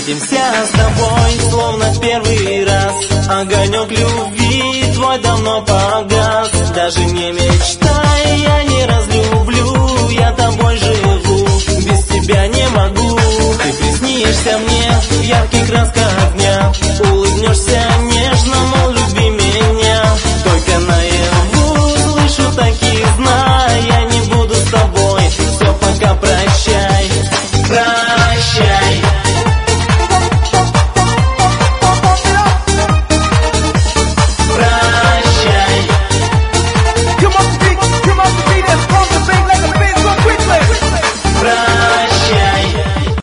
Встретимся с тобой, словно в первый раз. Огонек любви твой давно погас. Даже не мечтай, я не разлюблю, я тобой живу, без тебя не могу. Ты приснишься мне в ярких красках дня, улыбнешься мне